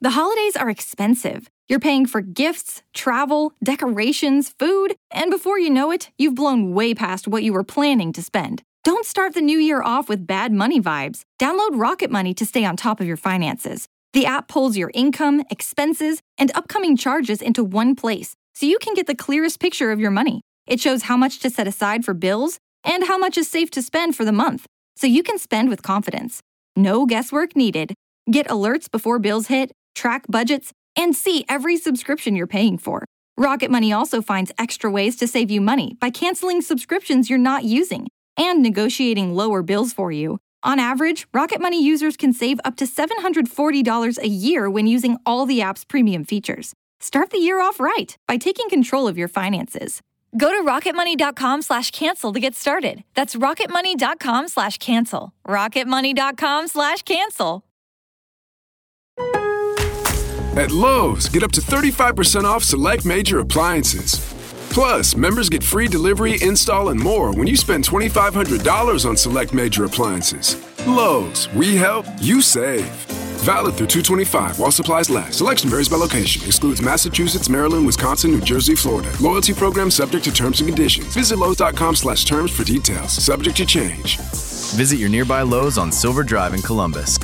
The holidays are expensive. You're paying for gifts, travel, decorations, food, and before you know it, you've blown way past what you were planning to spend. Don't start the new year off with bad money vibes. Download Rocket Money to stay on top of your finances. The app pulls your income, expenses, and upcoming charges into one place, so you can get the clearest picture of your money. It shows how much to set aside for bills and how much is safe to spend for the month, so you can spend with confidence. No guesswork needed. Get alerts before bills hit, track budgets, and see every subscription you're paying for. Rocket Money also finds extra ways to save you money by canceling subscriptions you're not using and negotiating lower bills for you. On average, Rocket Money users can save up to $740 a year when using all the app's premium features. Start the year off right by taking control of your finances. Go to rocketmoney.com/cancel to get started. That's rocketmoney.com/cancel. rocketmoney.com/cancel. At Lowe's, get up to 35% off select major appliances. Plus, members get free delivery, install, and more when you spend $2,500 on select major appliances. Lowe's, we help, you save. Valid through 2/25 while supplies last. Selection varies by location. Excludes Massachusetts, Maryland, Wisconsin, New Jersey, Florida. Loyalty program subject to terms and conditions. Visit Lowe's.com/terms for details. Subject to change. Visit your nearby Lowe's on Silver Drive in Columbus.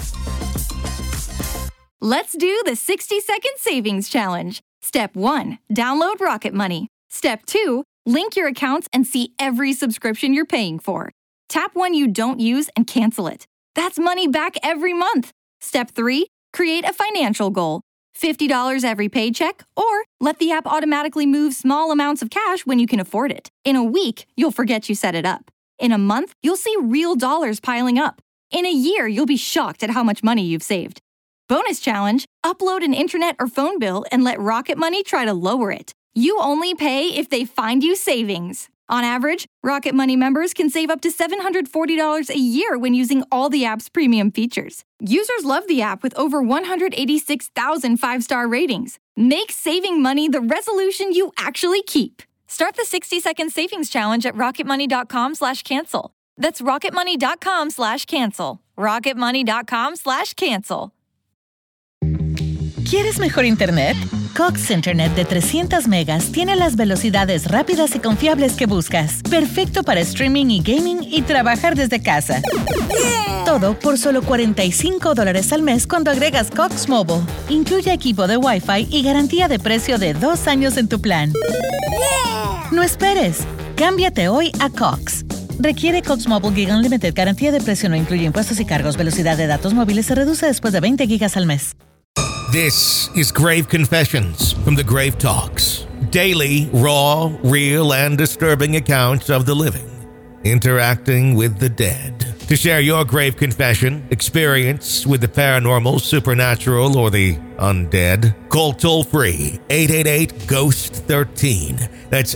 Let's do the 60-second savings challenge. Step 1, download Rocket Money. Step 2, link your accounts and see every subscription you're paying for. Tap one you don't use and cancel it. That's money back every month. Step 3, create a financial goal. $50 every paycheck, or let the app automatically move small amounts of cash when you can afford it. In a week, you'll forget you set it up. In a month, you'll see real dollars piling up. In a year, you'll be shocked at how much money you've saved. Bonus challenge, upload an internet or phone bill and let Rocket Money try to lower it. You only pay if they find you savings. On average, Rocket Money members can save up to $740 a year when using all the app's premium features. Users love the app with over 186,000 five-star ratings. Make saving money the resolution you actually keep. Start the 60-second savings challenge at rocketmoney.com/cancel. That's rocketmoney.com/cancel. rocketmoney.com/cancel. ¿Quieres mejor internet? Cox Internet de 300 megas tiene las velocidades rápidas y confiables que buscas. Perfecto para streaming y gaming y trabajar desde casa. Yeah. Todo por solo $45 al mes cuando agregas Cox Mobile. Incluye equipo de Wi-Fi y garantía de precio de 2 años en tu plan. Yeah. No esperes. Cámbiate hoy a Cox. Requiere Cox Mobile Gig Unlimited. Garantía de precio no incluye impuestos y cargos. Velocidad de datos móviles se reduce después de 20 gigas al mes. This is Grave Confessions from the Grave Talks. Daily, raw, real, and disturbing accounts of the living interacting with the dead. To share your grave confession, experience with the paranormal, supernatural, or the undead, call toll-free 888-GHOST-13. That's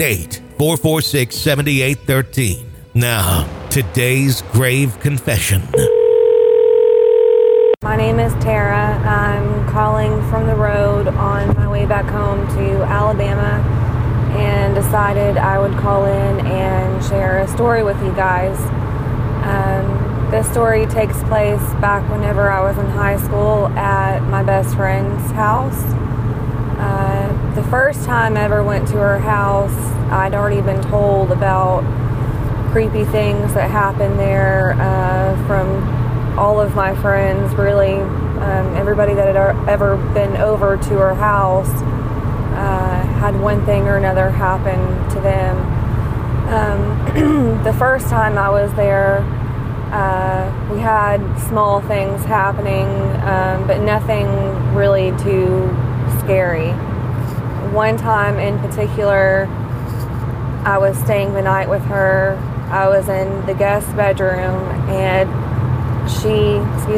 888-446-7813. Now, today's grave confession. My name is Tara. I'm calling from the road on my way back home to Alabama and decided I would call in and share a story with you guys. This story takes place back whenever I was in high school at my best friend's house. The first time I ever went to her house, I'd already been told about creepy things that happened there from all of my friends, really. Everybody that had ever been over to her house had one thing or another happen to them. The first time I was there, we had small things happening, but nothing really too scary. One time in particular, I was staying the night with her. I was in the guest bedroom, and she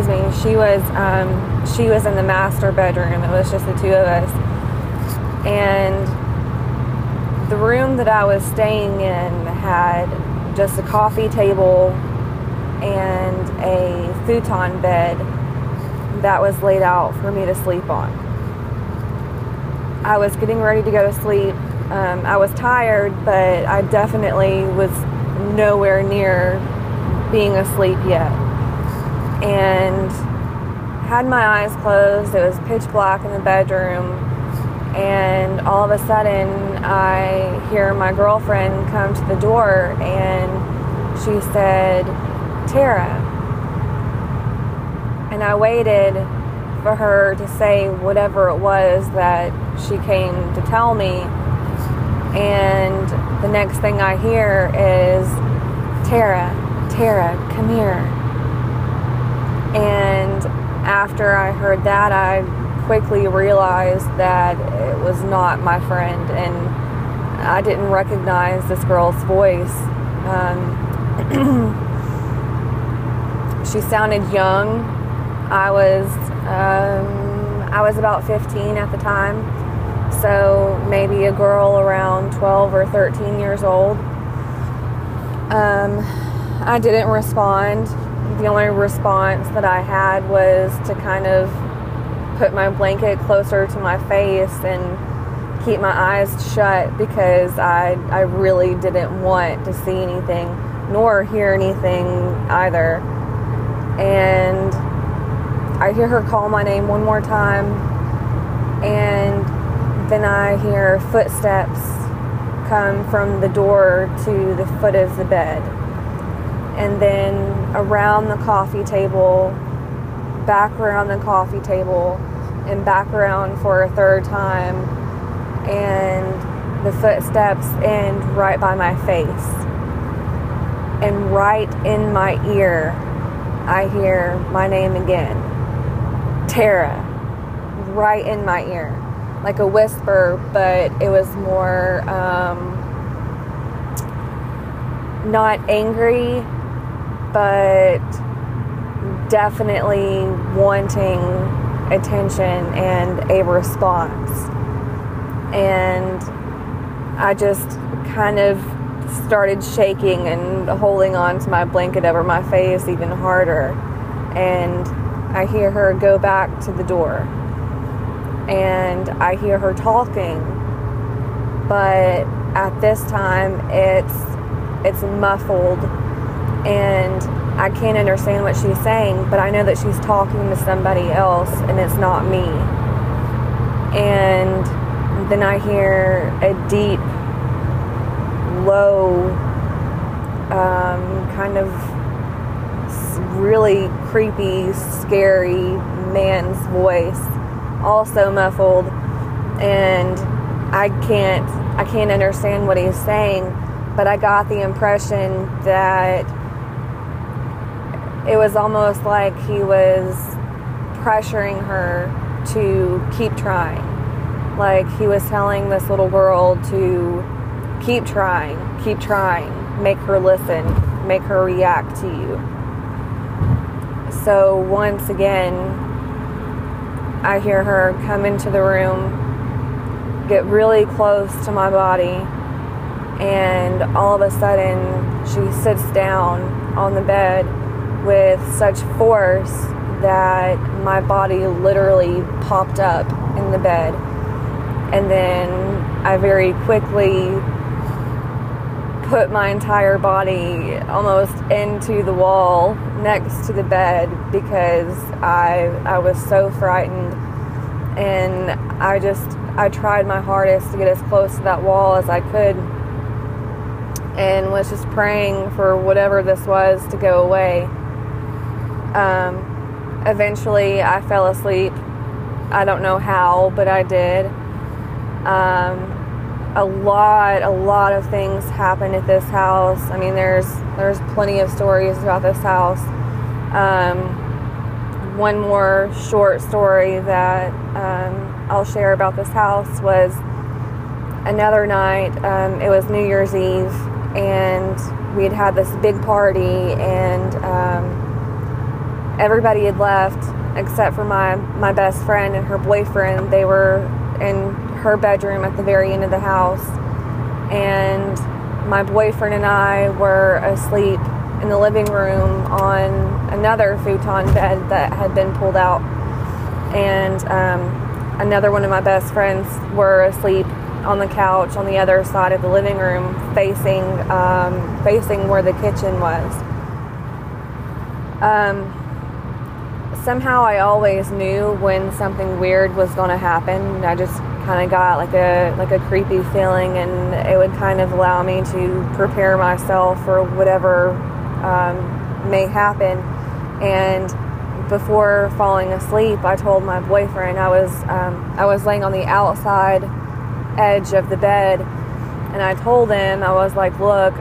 was in the master bedroom. It was just the two of us. And the room that I was staying in had just a coffee table and a futon bed that was laid out for me to sleep on. I was getting ready to go to sleep. I was tired, but I definitely was nowhere near being asleep yet. And had my eyes closed. It was pitch black in the bedroom. And all of a sudden, I hear my girlfriend come to the door, and she said, "Tara." And I waited for her to say whatever it was that she came to tell me. And the next thing I hear is, "Tara, Tara, come here." And after I heard that, I quickly realized that it was not my friend, and I didn't recognize this girl's voice. She sounded young. I was about 15 at the time, so maybe a girl around 12 or 13 years old. I didn't respond. The only response that I had was to kind of put my blanket closer to my face and keep my eyes shut, because I really didn't want to see anything nor hear anything either. And I hear her call my name one more time, and then I hear footsteps come from the door to the foot of the bed, and then around the coffee table, back around the coffee table, and back around for a third time, and the footsteps end right by my face. And right in my ear, I hear my name again, "Tara," right in my ear, like a whisper, but it was more not angry, but definitely wanting attention and a response. And I just kind of started shaking and holding on to my blanket over my face even harder. And I hear her go back to the door, and I hear her talking, but at this time it's muffled, and I can't understand what she's saying, but I know that she's talking to somebody else, and it's not me. And then I hear a deep, low, kind of really creepy, scary man's voice, also muffled, and I can't understand what he's saying, but I got the impression that it was almost like he was pressuring her to keep trying. Like he was telling this little girl to keep trying, make her listen, make her react to you. So once again, I hear her come into the room, get really close to my body, and all of a sudden she sits down on the bed with such force that my body literally popped up in the bed. And then I very quickly put my entire body almost into the wall next to the bed, because I was so frightened, and I tried my hardest to get as close to that wall as I could, and was just praying for whatever this was to go away. Eventually I fell asleep. I don't know how, but I did. A lot of things happened at this house. I mean, there's plenty of stories about this house. One more short story that I'll share about this house was another night. It was New Year's Eve, and we had this big party, and everybody had left except for my best friend and her boyfriend. They were in her bedroom at the very end of the house, and my boyfriend and I were asleep in the living room on another futon bed that had been pulled out, and another one of my best friends were asleep on the couch on the other side of the living room, facing where the kitchen was. somehow I always knew when something weird was going to happen. I just kind of got like a creepy feeling, and it would kind of allow me to prepare myself for whatever may happen. And before falling asleep, I told my boyfriend, I was laying on the outside edge of the bed, and I told him, I was like, look,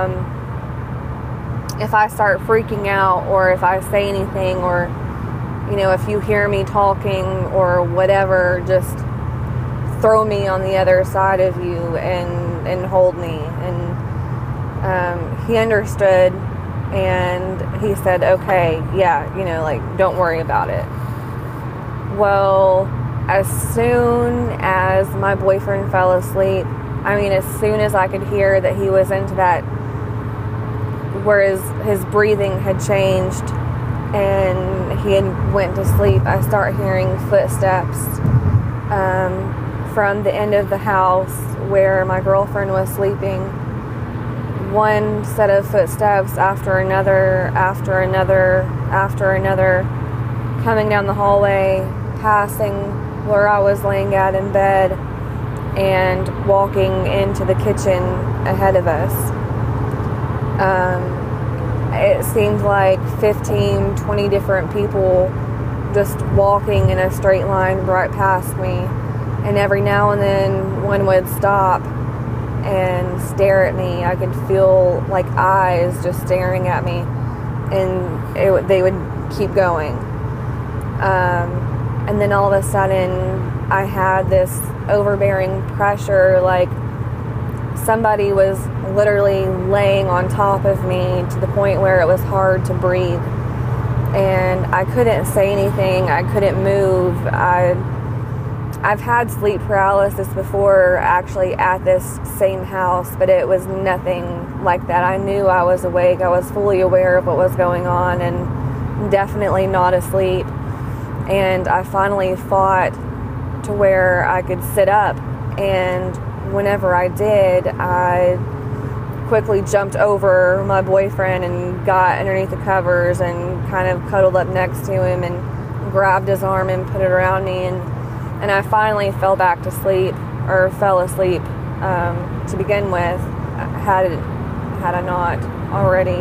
if I start freaking out, or if I say anything, or if you hear me talking or whatever, just throw me on the other side of you and hold me. And he understood, and he said, okay, yeah, don't worry about it. Well, as soon as my boyfriend fell asleep, as soon as I could hear that he was into that, where his breathing had changed and he had went to sleep, I start hearing footsteps from the end of the house where my girlfriend was sleeping. One set of footsteps after another, coming down the hallway, passing where I was laying at in bed, and walking into the kitchen ahead of us. It seemed like 15, 20 different people just walking in a straight line right past me. And every now and then one would stop and stare at me. I could feel like eyes just staring at me, and they would keep going. And then all of a sudden I had this overbearing pressure, like somebody was literally laying on top of me to the point where it was hard to breathe. And I couldn't say anything. I couldn't move. I've had sleep paralysis before, actually, at this same house, but it was nothing like that. I knew I was awake. I was fully aware of what was going on, and definitely not asleep. And I finally fought to where I could sit up, and whenever I did, I quickly jumped over my boyfriend and got underneath the covers and kind of cuddled up next to him and grabbed his arm and put it around me, and I finally fell asleep to begin with, had I not already.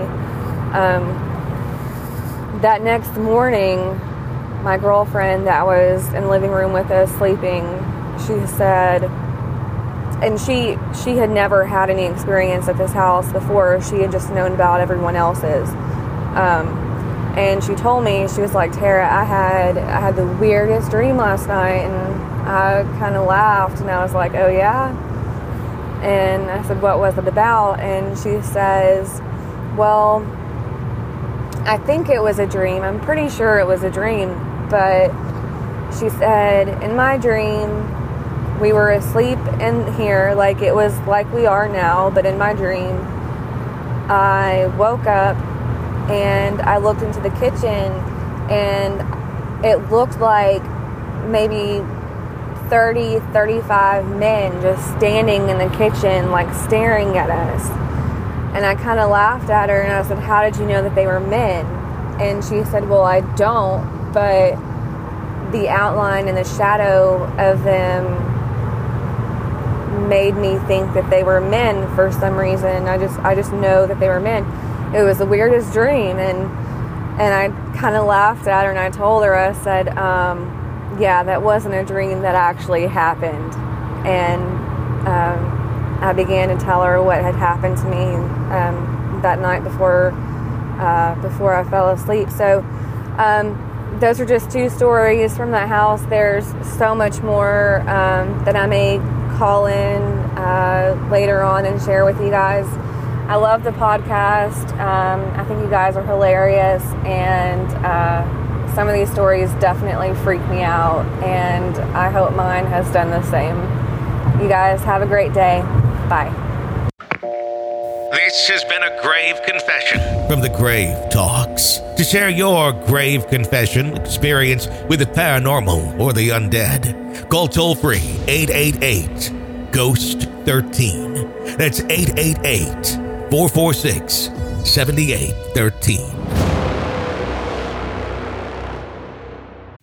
That next morning, my girlfriend that was in the living room with us sleeping, she said, and she had never had any experience at this house before. She had just known about everyone else's. And she told me, she was like, Tara, I had the weirdest dream last night. And I kind of laughed, and I was like, oh yeah? And I said, what was it about? And she says, well, I think it was a dream. I'm pretty sure it was a dream. But she said, in my dream, we were asleep in here, like it was like we are now, but in my dream, I woke up and I looked into the kitchen, and it looked like maybe 30, 35 men just standing in the kitchen, like staring at us. And I kind of laughed at her, and I said, how did you know that they were men? And she said, well, I don't, but the outline and the shadow of them made me think that they were men for some reason. I just know that they were men. It was the weirdest dream, and I kind of laughed at her, and I told her, I said, yeah, that wasn't a dream, that actually happened. And I began to tell her what had happened to me that night before I fell asleep. So those are just two stories from that house. There's so much more that I may call in later on and share with you guys. I love the podcast. I think you guys are hilarious, and some of these stories definitely freak me out, and I hope mine has done the same. You guys have a great day. Bye. This has been a grave confession from the Grave Talks. To share your grave confession experience with the paranormal or the undead, call toll-free 888-GHOST-13. That's 888-446-7813.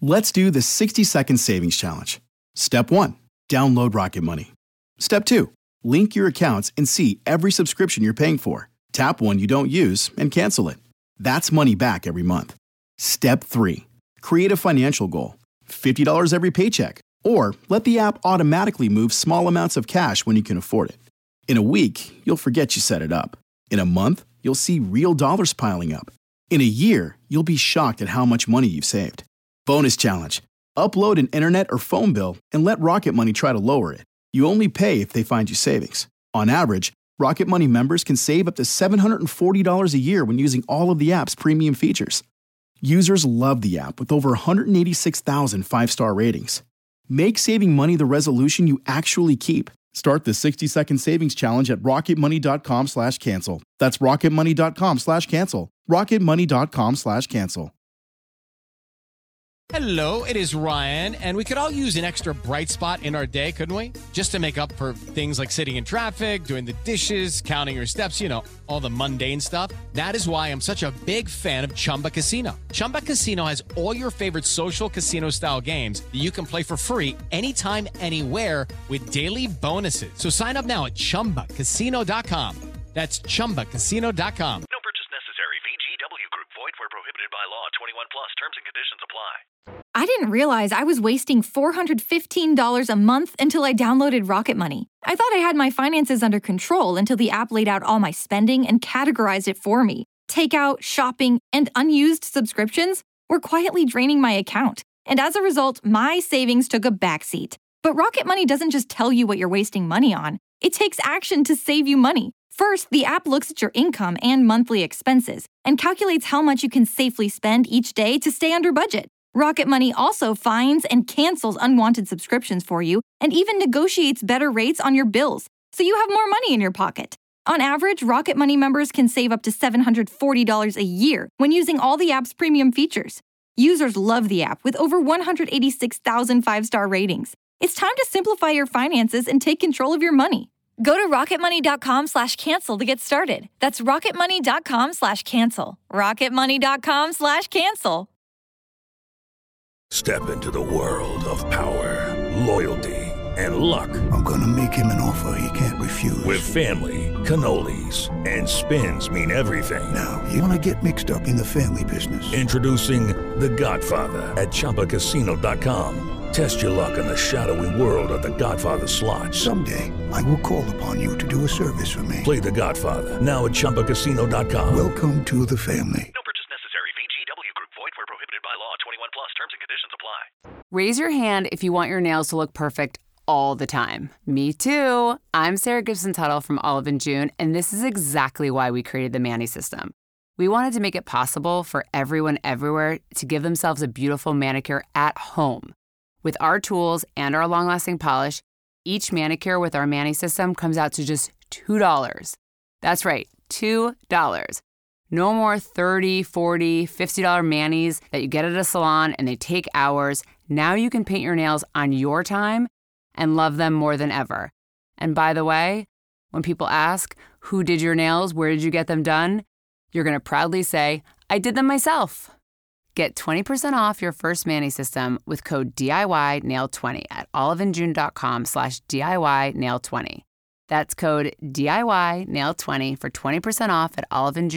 Let's do the 60-second savings challenge. Step 1, download Rocket Money. Step 2, link your accounts and see every subscription you're paying for. Tap one you don't use and cancel it. That's money back every month. Step 3, create a financial goal. $50 every paycheck. Or let the app automatically move small amounts of cash when you can afford it. In a week, you'll forget you set it up. In a month, you'll see real dollars piling up. In a year, you'll be shocked at how much money you've saved. Bonus challenge. Upload an internet or phone bill and let Rocket Money try to lower it. You only pay if they find you savings. On average, Rocket Money members can save up to $740 a year when using all of the app's premium features. Users love the app with over 186,000 five-star ratings. Make saving money the resolution you actually keep. Start the 60-second savings challenge at rocketmoney.com/cancel. That's rocketmoney.com/cancel. rocketmoney.com/cancel. Hello, it is Ryan, and we could all use an extra bright spot in our day, couldn't we? Just to make up for things like sitting in traffic, doing the dishes, counting your steps, you know, all the mundane stuff. That is why I'm such a big fan of Chumba Casino. Chumba Casino has all your favorite social casino-style games that you can play for free anytime, anywhere with daily bonuses. So sign up now at ChumbaCasino.com. That's ChumbaCasino.com. No purchase necessary. VGW Group. Void where prohibited by law. 21 plus. Terms and conditions apply. I didn't realize I was wasting $415 a month until I downloaded Rocket Money. I thought I had my finances under control until the app laid out all my spending and categorized it for me. Takeout, shopping, and unused subscriptions were quietly draining my account. And as a result, my savings took a backseat. But Rocket Money doesn't just tell you what you're wasting money on. It takes action to save you money. First, the app looks at your income and monthly expenses and calculates how much you can safely spend each day to stay under budget. Rocket Money also finds and cancels unwanted subscriptions for you and even negotiates better rates on your bills, so you have more money in your pocket. On average, Rocket Money members can save up to $740 a year when using all the app's premium features. Users love the app with over 186,000 five-star ratings. It's time to simplify your finances and take control of your money. Go to rocketmoney.com/cancel to get started. That's rocketmoney.com/cancel. rocketmoney.com/cancel. Step into the world of power, loyalty, and luck. I'm gonna make him an offer he can't refuse. With family, cannolis, and spins mean everything. Now, you wanna get mixed up in the family business. Introducing The Godfather at ChumbaCasino.com. Test your luck in the shadowy world of The Godfather slot. Someday, I will call upon you to do a service for me. Play The Godfather now at ChumbaCasino.com. Welcome to the family. No purchase necessary. VGW Group. Void where prohibited by law. 21 plus. Terms and conditions apply. Raise your hand if you want your nails to look perfect all the time. Me too. I'm Sarah Gibson-Tuttle from Olive & June, and this is exactly why we created the Manny System. We wanted to make it possible for everyone everywhere to give themselves a beautiful manicure at home. With our tools and our long-lasting polish, each manicure with our Manny System comes out to just $2. That's right, $2. No more $30, $40, $50 manis that you get at a salon and they take hours. Now you can paint your nails on your time and love them more than ever. And by the way, when people ask, who did your nails, where did you get them done? You're going to proudly say, I did them myself. Get 20% off your first Manny System with code DIYNail20 at oliveandjune.com/DIYNail20. That's code DIYNail20 for 20% off at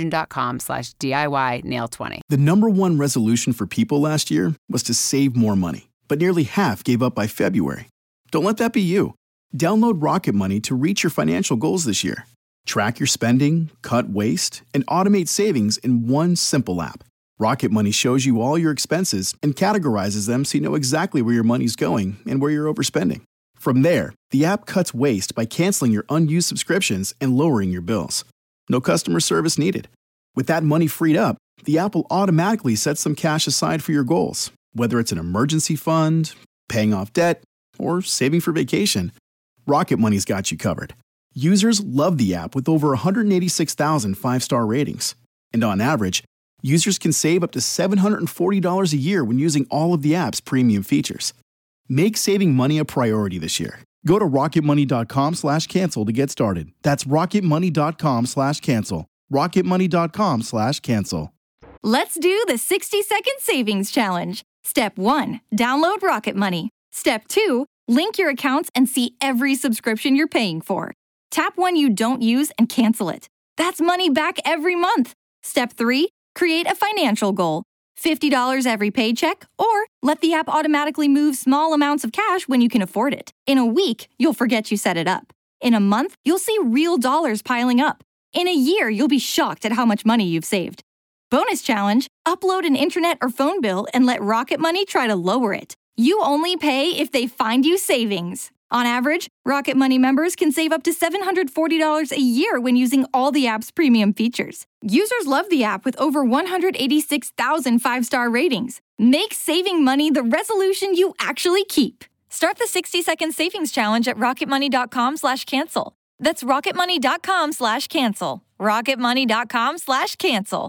oliveandjune.com/DIYNail20. The number one resolution for people last year was to save more money, but nearly half gave up by February. Don't let that be you. Download Rocket Money to reach your financial goals this year. Track your spending, cut waste, and automate savings in one simple app. Rocket Money shows you all your expenses and categorizes them so you know exactly where your money's going and where you're overspending. From there, the app cuts waste by canceling your unused subscriptions and lowering your bills. No customer service needed. With that money freed up, the app will automatically set some cash aside for your goals, whether it's an emergency fund, paying off debt, or saving for vacation. Rocket Money's got you covered. Users love the app with over 186,000 five-star ratings. And on average, users can save up to $740 a year when using all of the app's premium features. Make saving money a priority this year. Go to rocketmoney.com/cancel to get started. That's rocketmoney.com/cancel. rocketmoney.com/cancel. Let's do the 60-second savings challenge. Step 1. Download Rocket Money. Step 2. Link your accounts and see every subscription you're paying for. Tap one you don't use and cancel it. That's money back every month. Step 3. Create a financial goal. $50 every paycheck, or let the app automatically move small amounts of cash when you can afford it. In a week, you'll forget you set it up. In a month, you'll see real dollars piling up. In a year, you'll be shocked at how much money you've saved. Bonus challenge, upload an internet or phone bill and let Rocket Money try to lower it. You only pay if they find you savings. On average, Rocket Money members can save up to $740 a year when using all the app's premium features. Users love the app with over 186,000 five-star ratings. Make saving money the resolution you actually keep. Start the 60-second savings challenge at rocketmoney.com/cancel. That's rocketmoney.com/cancel. rocketmoney.com/cancel.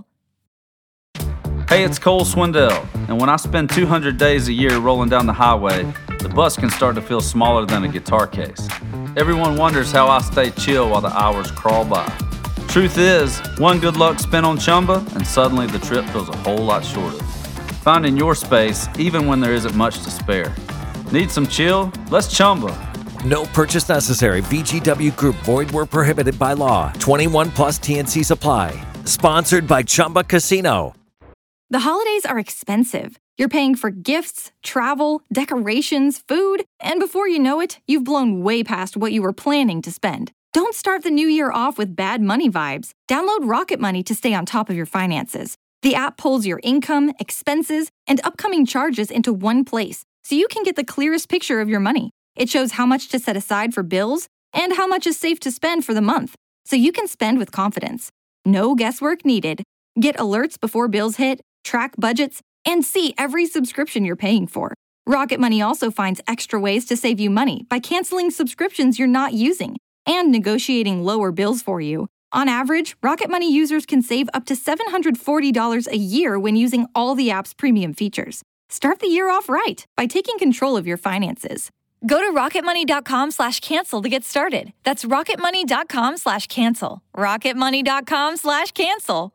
Hey, it's Cole Swindell, and when I spend 200 days a year rolling down the highway, the bus can start to feel smaller than a guitar case. Everyone wonders how I stay chill while the hours crawl by. Truth is, one good luck spin on Chumba, and suddenly the trip feels a whole lot shorter. Finding your space, even when there isn't much to spare. Need some chill? Let's Chumba. No purchase necessary. VGW Group. Void where prohibited by law. 21 plus TNC Supply. Sponsored by Chumba Casino. The holidays are expensive. You're paying for gifts, travel, decorations, food, and before you know it, you've blown way past what you were planning to spend. Don't start the new year off with bad money vibes. Download Rocket Money to stay on top of your finances. The app pulls your income, expenses, and upcoming charges into one place, so you can get the clearest picture of your money. It shows how much to set aside for bills and how much is safe to spend for the month, so you can spend with confidence. No guesswork needed. Get alerts before bills hit, track budgets, and see every subscription you're paying for. Rocket Money also finds extra ways to save you money by canceling subscriptions you're not using and negotiating lower bills for you. On average, Rocket Money users can save up to $740 a year when using all the app's premium features. Start the year off right by taking control of your finances. Go to rocketmoney.com/cancel to get started. That's rocketmoney.com/cancel. rocketmoney.com/cancel.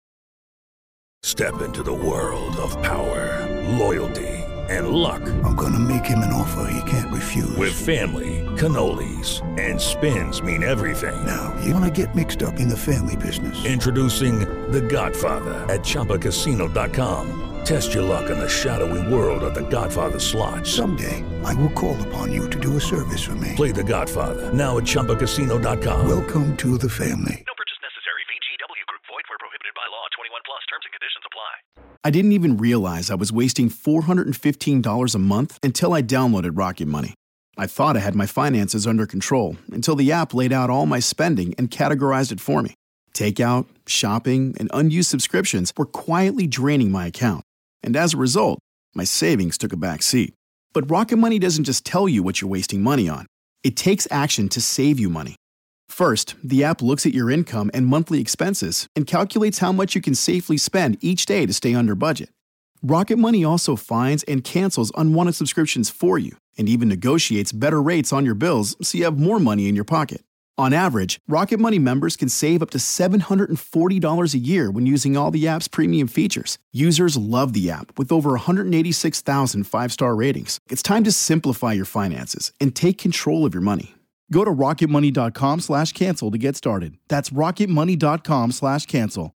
Step into the world of power, loyalty, and luck. I'm gonna make him an offer he can't refuse. With family, cannolis, and spins mean everything. Now, you wanna get mixed up in the family business. Introducing The Godfather at ChumbaCasino.com. Test your luck in the shadowy world of The Godfather slot. Someday, I will call upon you to do a service for me. Play The Godfather now at ChumbaCasino.com. Welcome to the family. No purchase necessary. VGW Group. Void where prohibited by law. 21 plus. Terms and conditions apply. I didn't even realize I was wasting $415 a month until I downloaded Rocket Money. I thought I had my finances under control until the app laid out all my spending and categorized it for me. Takeout, shopping, and unused subscriptions were quietly draining my account. And as a result, my savings took a back seat. But Rocket Money doesn't just tell you what you're wasting money on. It takes action to save you money. First, the app looks at your income and monthly expenses and calculates how much you can safely spend each day to stay under budget. Rocket Money also finds and cancels unwanted subscriptions for you and even negotiates better rates on your bills so you have more money in your pocket. On average, Rocket Money members can save up to $740 a year when using all the app's premium features. Users love the app with over 186,000 five-star ratings. It's time to simplify your finances and take control of your money. Go to rocketmoney.com/cancel to get started. That's rocketmoney.com/cancel.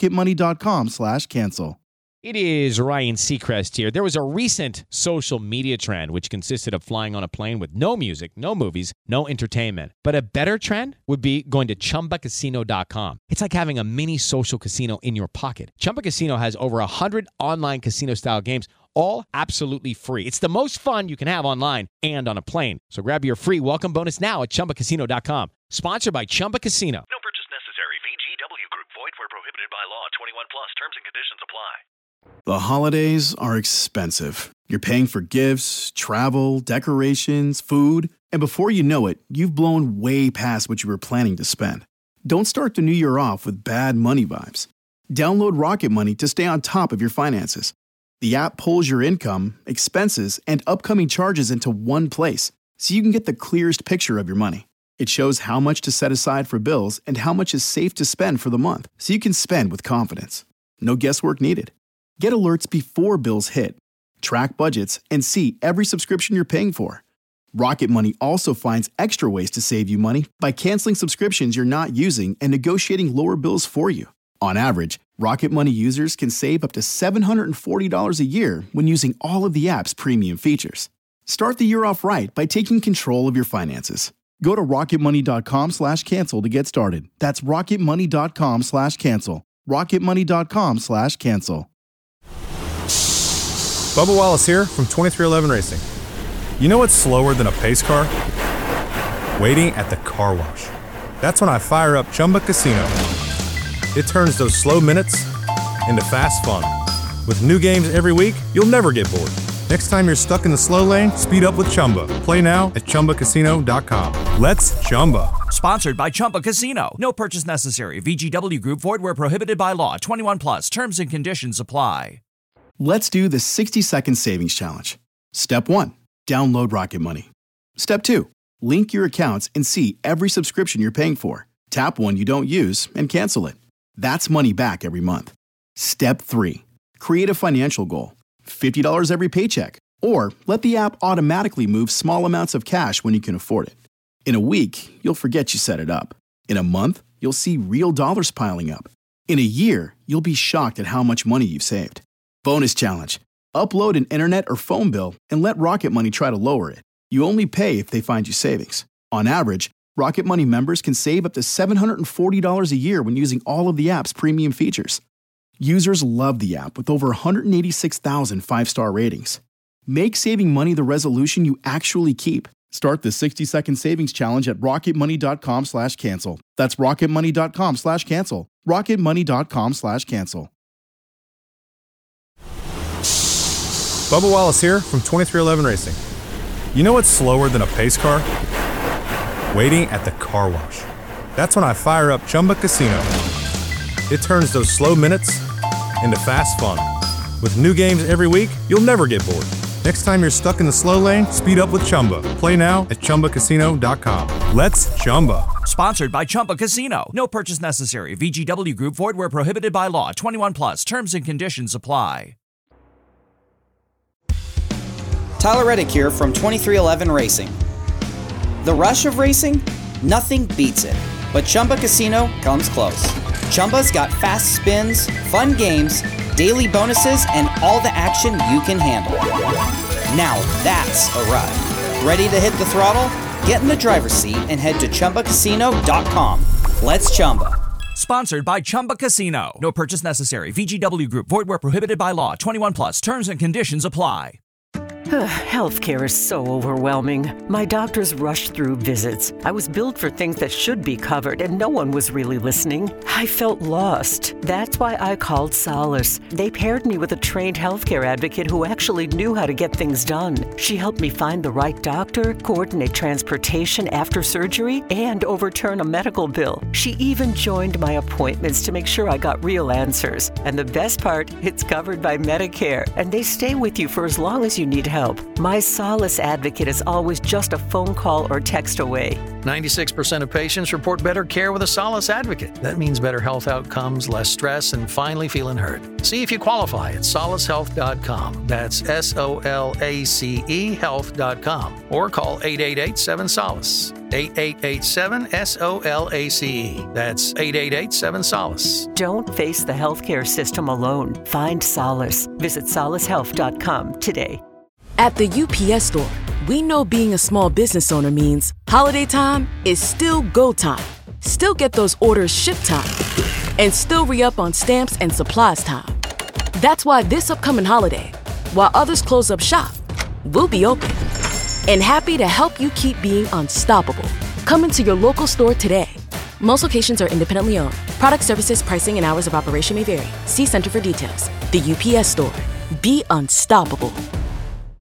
rocketmoney.com/cancel. It is Ryan Seacrest here. There was a recent social media trend which consisted of flying on a plane with no music, no movies, no entertainment. But a better trend would be going to ChumbaCasino.com. It's like having a mini social casino in your pocket. Chumba Casino has over 100 online casino-style games, all absolutely free. It's the most fun you can have online and on a plane. So grab your free welcome bonus now at ChumbaCasino.com. Sponsored by Chumba Casino. No purchase necessary. VGW Group. Void where prohibited by law. 21 plus. Terms and conditions apply. The holidays are expensive. You're paying for gifts, travel, decorations, food, and before you know it, you've blown way past what you were planning to spend. Don't start the new year off with bad money vibes. Download Rocket Money to stay on top of your finances. The app pulls your income, expenses, and upcoming charges into one place, so you can get the clearest picture of your money. It shows how much to set aside for bills and how much is safe to spend for the month, so you can spend with confidence. No guesswork needed. Get alerts before bills hit. track budgets, and see every subscription you're paying for. Rocket Money also finds extra ways to save you money by canceling subscriptions you're not using and negotiating lower bills for you. On average, Rocket Money users can save up to $740 a year when using all of the app's premium features. Start the year off right by taking control of your finances. Go to rocketmoney.com/cancel to get started. That's rocketmoney.com/cancel. rocketmoney.com/cancel. Bubba Wallace here from 2311 Racing. You know what's slower than a pace car? Waiting at the car wash. That's when I fire up Chumba Casino. It turns those slow minutes into fast fun. With new games every week, you'll never get bored. Next time you're stuck in the slow lane, speed up with Chumba. Play now at ChumbaCasino.com. Let's Chumba. Sponsored by Chumba Casino. No purchase necessary. VGW Group. Void where prohibited by law. 21 plus. Terms and conditions apply. Let's do the 60-second savings challenge. Step 1. Download Rocket Money. Step 2. Link your accounts and see every subscription you're paying for. Tap one you don't use and cancel it. That's money back every month. Step 3. Create a financial goal. $50 every paycheck. Or let the app automatically move small amounts of cash when you can afford it. In a week, you'll forget you set it up. In a month, you'll see real dollars piling up. In a year, you'll be shocked at how much money you've saved. Bonus challenge. Upload an internet or phone bill and let Rocket Money try to lower it. You only pay if they find you savings. On average, Rocket Money members can save up to $740 a year when using all of the app's premium features. Users love the app with over 186,000 five-star ratings. Make saving money the resolution you actually keep. Start the 60-second savings challenge at rocketmoney.com/cancel. That's rocketmoney.com/cancel. rocketmoney.com/cancel. Bubba Wallace here from 2311 Racing. You know what's slower than a pace car? Waiting at the car wash. That's when I fire up Chumba Casino. It turns those slow minutes into fast fun. With new games every week, you'll never get bored. Next time you're stuck in the slow lane, speed up with Chumba. Play now at ChumbaCasino.com. Let's Chumba. Sponsored by Chumba Casino. No purchase necessary. VGW Group. Void where prohibited by law. 21 plus. Terms and conditions apply. Tyler Reddick here from 2311 Racing. The rush of racing? Nothing beats it. But Chumba Casino comes close. Chumba's got fast spins, fun games, daily bonuses, and all the action you can handle. Now that's a ride. Ready to hit the throttle? Get in the driver's seat and head to ChumbaCasino.com. Let's Chumba. Sponsored by Chumba Casino. No purchase necessary. VGW Group. Void where prohibited by law. 21 plus. Terms and conditions apply. Healthcare is so overwhelming. My doctors rushed through visits. I was billed for things that should be covered, and no one was really listening. I felt lost. That's why I called Solace. They paired me with a trained healthcare advocate who actually knew how to get things done. She helped me find the right doctor, coordinate transportation after surgery, and overturn a medical bill. She even joined my appointments to make sure I got real answers. And the best part, it's covered by Medicare, and they stay with you for as long as you need help. My Solace advocate is always just a phone call or text away. 96% of patients report better care with a Solace advocate. That means better health outcomes, less stress, and finally feeling heard. See if you qualify at solacehealth.com. That's SOLACE health.com. Or call 888-7-SOLACE. 8887-SOLACE. That's 8887-SOLACE. Don't face the healthcare system alone. Find solace. Visit solacehealth.com today. At the UPS Store, we know being a small business owner means holiday time is still go time. Still get those orders shipped time. And still re-up on stamps and supplies time. That's why this upcoming holiday, while others close up shop, we'll be open. And happy to help you keep being unstoppable. Come into your local store today. Most locations are independently owned. Product, services, pricing, and hours of operation may vary. See Center for details. The UPS Store. Be unstoppable.